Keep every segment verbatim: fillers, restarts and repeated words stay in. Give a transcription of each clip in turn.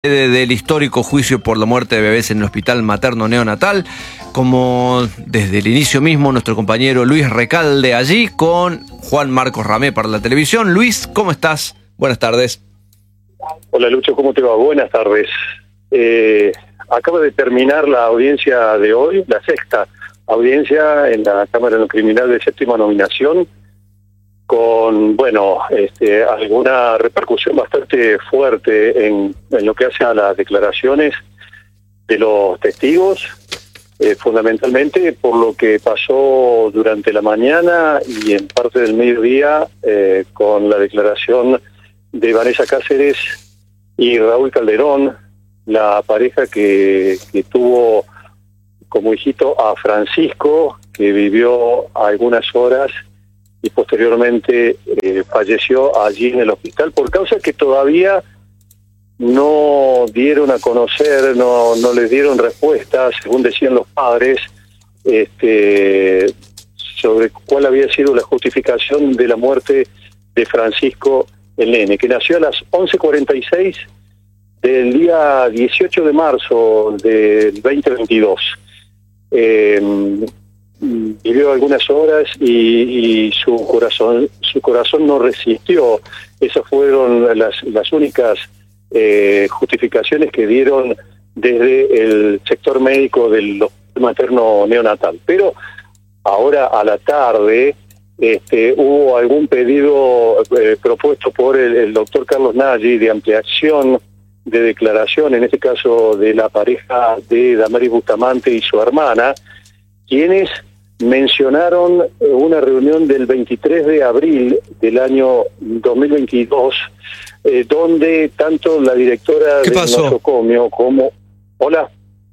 De, del histórico juicio por la muerte de bebés en el hospital materno neonatal, como desde el inicio mismo nuestro compañero Luis Recalde allí con Juan Marcos Ramé para la televisión. Luis, ¿cómo estás? Buenas tardes. Hola Lucho, ¿cómo te va? Buenas tardes. Eh, acaba de terminar la audiencia de hoy, la sexta audiencia en la Cámara de lo Criminal de séptima nominación, con, bueno, este, alguna repercusión bastante fuerte en, en lo que hace a las declaraciones de los testigos, eh, fundamentalmente por lo que pasó durante la mañana y en parte del mediodía eh, con la declaración de Vanessa Cáceres y Raúl Calderón, la pareja que, que tuvo como hijito a Francisco, que vivió algunas horas y posteriormente eh, falleció allí en el hospital por causa que todavía no dieron a conocer, no, no les dieron respuesta, según decían los padres, este, sobre cuál había sido la justificación de la muerte de Francisco el nene, que nació a las once cuarenta y seis del día dieciocho de marzo del veinte veintidós. Eh, vivió algunas horas y, y su corazón su corazón no resistió. Esas fueron las, las únicas eh, justificaciones que dieron desde el sector médico del materno neonatal. Pero ahora a la tarde este, hubo algún pedido eh, propuesto por el, el doctor Carlos Nagy de ampliación de declaración, en este caso de la pareja de Damaris Bustamante y su hermana, quienes mencionaron una reunión del veintitrés de abril del año dos mil veintidós, eh, donde tanto la directora del nosocomio como... Hola.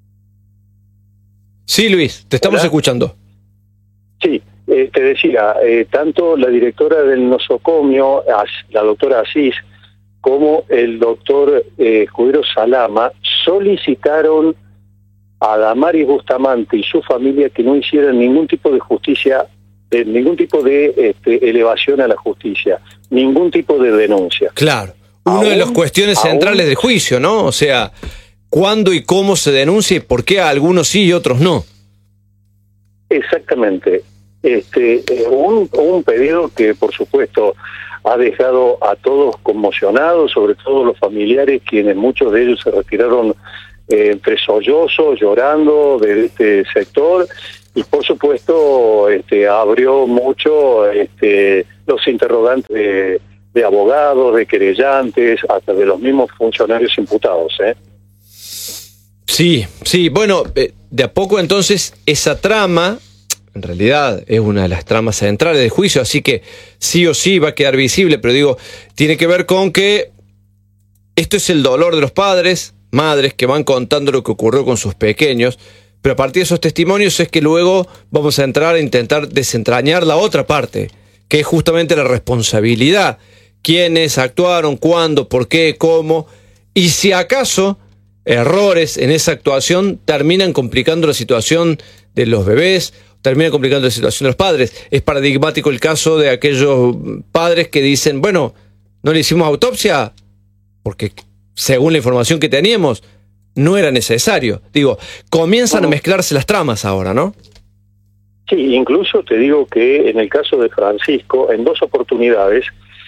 Sí, Luis, te estamos Hola. escuchando. Sí, eh, te decía, eh, tanto la directora del nosocomio, la doctora Asís, como el doctor eh, Escudero Salama, solicitaron a Damaris Bustamante y su familia que no hicieran ningún tipo de justicia, de ningún tipo de este, elevación a la justicia, ningún tipo de denuncia. Claro, una de las cuestiones aún, centrales del juicio, ¿no? O sea, ¿cuándo y cómo se denuncia y por qué a algunos sí y otros no? Exactamente. Este, un, un pedido que, por supuesto, ha dejado a todos conmocionados, sobre todo los familiares, quienes muchos de ellos se retiraron Eh, entre sollozos, llorando de este sector, y por supuesto este, abrió mucho este, los interrogantes de, de abogados, de querellantes, hasta de los mismos funcionarios imputados. ¿eh? Sí, sí, bueno, eh, de a poco entonces esa trama, en realidad es una de las tramas centrales del juicio, así que sí o sí va a quedar visible, pero digo, tiene que ver con que esto es el dolor de los padres, madres que van contando lo que ocurrió con sus pequeños, pero a partir de esos testimonios es que luego vamos a entrar a intentar desentrañar la otra parte, que es justamente la responsabilidad. ¿Quiénes actuaron? ¿Cuándo? ¿Por qué? ¿Cómo? Y si acaso errores en esa actuación terminan complicando la situación de los bebés, terminan complicando la situación de los padres. Es paradigmático el caso de aquellos padres que dicen, bueno, no le hicimos autopsia porque según la información que teníamos, no era necesario. Digo, comienzan a mezclarse las tramas ahora, ¿no? Sí, incluso te digo que en el caso de Francisco, en dos oportunidades,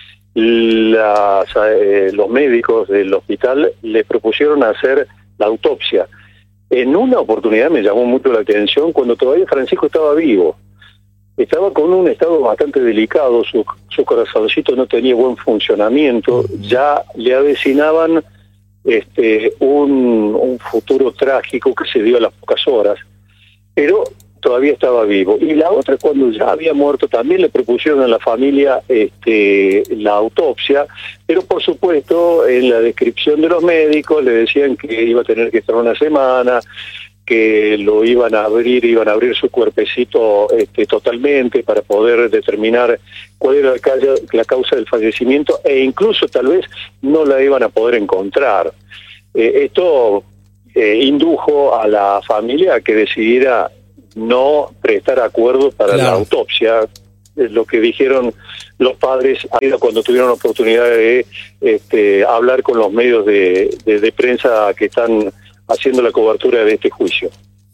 las, eh, los médicos del hospital le propusieron hacer la autopsia. En una oportunidad me llamó mucho la atención cuando todavía Francisco estaba vivo. Estaba con un estado bastante delicado, su, su corazoncito no tenía buen funcionamiento, ya le avecinaban Este, un, un futuro trágico que se dio a las pocas horas, pero todavía estaba vivo. Y la otra, cuando ya había muerto, también le propusieron a la familia este, la autopsia, pero por supuesto en la descripción de los médicos le decían que iba a tener que estar una semana, que lo iban a abrir, iban a abrir su cuerpecito este, totalmente para poder determinar cuál era la, la causa del fallecimiento, e incluso tal vez no la iban a poder encontrar. Eh, esto eh, indujo a la familia a que decidiera no prestar acuerdo para claro. la autopsia. Es lo que dijeron los padres cuando tuvieron la oportunidad de este, hablar con los medios de, de, de prensa que están haciendo la cobertura de este juicio.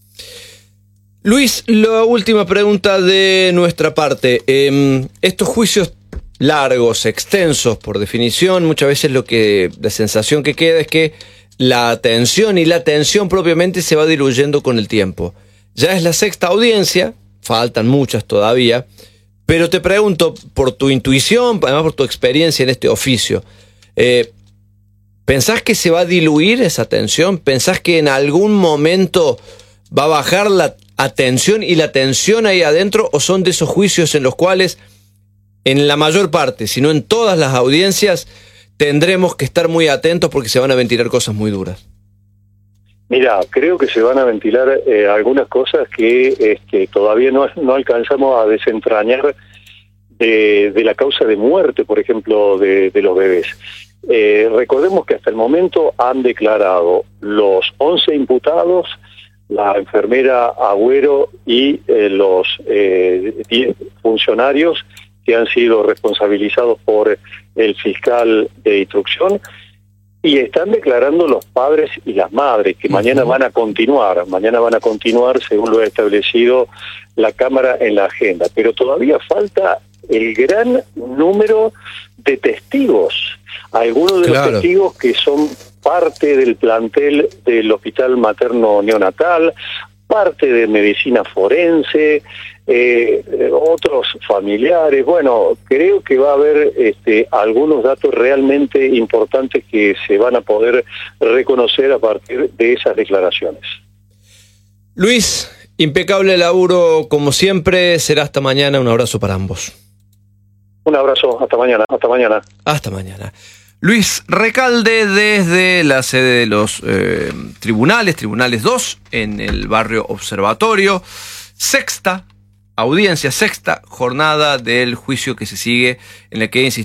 Luis, la última pregunta de nuestra parte. Eh, estos juicios largos, extensos, por definición, muchas veces lo que la sensación que queda es que la atención y la tensión propiamente se va diluyendo con el tiempo. Ya es la sexta audiencia, faltan muchas todavía, pero te pregunto, por tu intuición, además por tu experiencia en este oficio, eh, ¿pensás que se va a diluir esa tensión? ¿Pensás que en algún momento va a bajar la atención y la tensión ahí adentro? ¿O son de esos juicios en los cuales, en la mayor parte, si no en todas las audiencias, tendremos que estar muy atentos porque se van a ventilar cosas muy duras? Mira, creo que se van a ventilar eh, algunas cosas que este, todavía no, no alcanzamos a desentrañar de, de la causa de muerte, por ejemplo, de, de los bebés. Eh, recordemos que hasta el momento han declarado los once imputados, la enfermera Agüero y eh, los eh, diez funcionarios que han sido responsabilizados por el fiscal de instrucción, y están declarando los padres y las madres, que uh-huh. mañana van a continuar, mañana van a continuar según lo ha establecido la Cámara en la agenda. Pero todavía falta el gran número de testigos, algunos de claro. los testigos que son parte del plantel del Hospital Materno Neonatal, parte de medicina forense, eh, otros familiares. Bueno, creo que va a haber este, algunos datos realmente importantes que se van a poder reconocer a partir de esas declaraciones. Luis, impecable laburo como siempre, será hasta mañana. Un abrazo para ambos. Un abrazo, hasta mañana, hasta mañana. Hasta mañana. Luis Recalde desde la sede de los eh, tribunales, Tribunales dos, en el barrio Observatorio. Sexta audiencia, sexta jornada del juicio que se sigue, en la que insistimos.